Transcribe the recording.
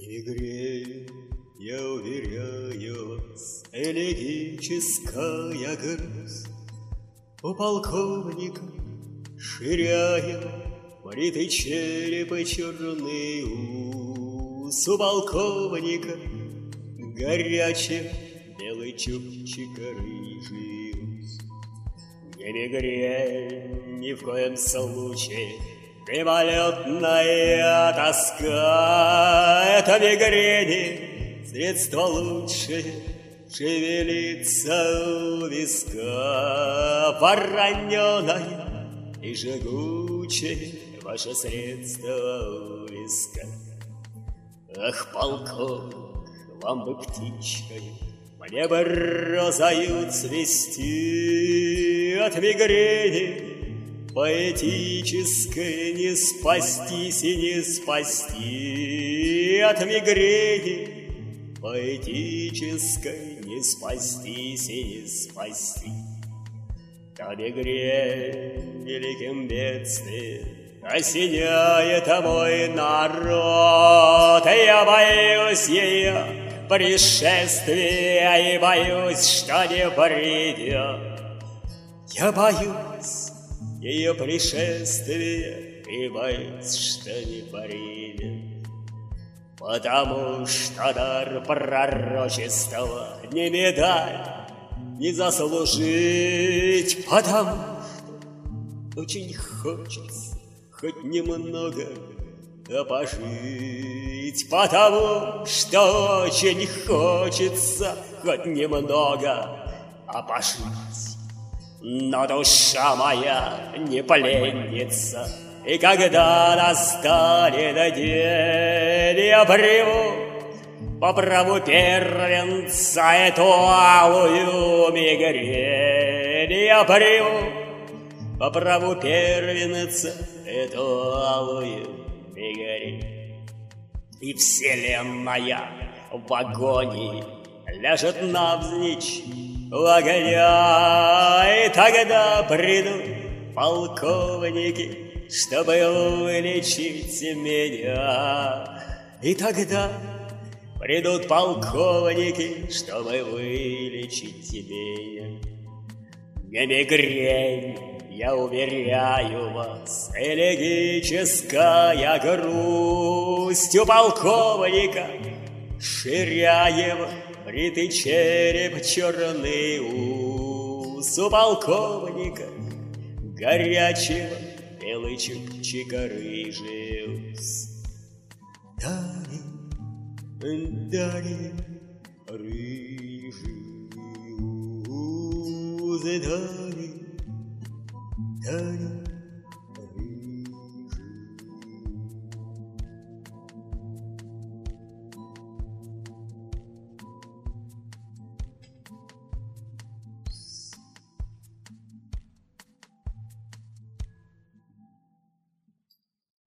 игре, я уверяю вас, элегическая грусть. У полковника Ширяева бритый череп и черный ус. У полковника горячий белый чубчик и рыжий ус. Не мигрень ни в коем случае, мимолетная тоска. Это мигрени средство лучшее, шевелится у виска. Вороненое и жгучее ваше средство у виска. Ах, полковник, вам бы птичкой, мне бы розою цвести. От мигрени поэтической не спастись и не спасти. От мигрени поэтической не спастись и не спасти. Да мигрень великим бедствием осеняет мой народ. Я боюсь ее пришествия и боюсь, что не придет. Я боюсь ее пришествия и боюсь, что не придет. Потому что дар пророчества не медаль не заслужить. Потому что очень хочется хоть немного пожить. Потому что очень хочется хоть немного пожить. Но душа моя не пленница, и когда настанет день, я приму по праву первенца эту алую мигрень. Я приму по праву первенца эту алую мигрень. И вселенная в агонии ляжет навзничь у огня. И тогда придут полковники, чтобы вылечить меня. И тогда придут полковники, чтобы вылечить меня. Не мигрень, я уверяю вас, элегическая грусть. У полковника Ширяева бритый череп, черный ус. У полковника горячего белый чубчик, рыжий ус. Дали, дали, рыжий ус, дали, дали.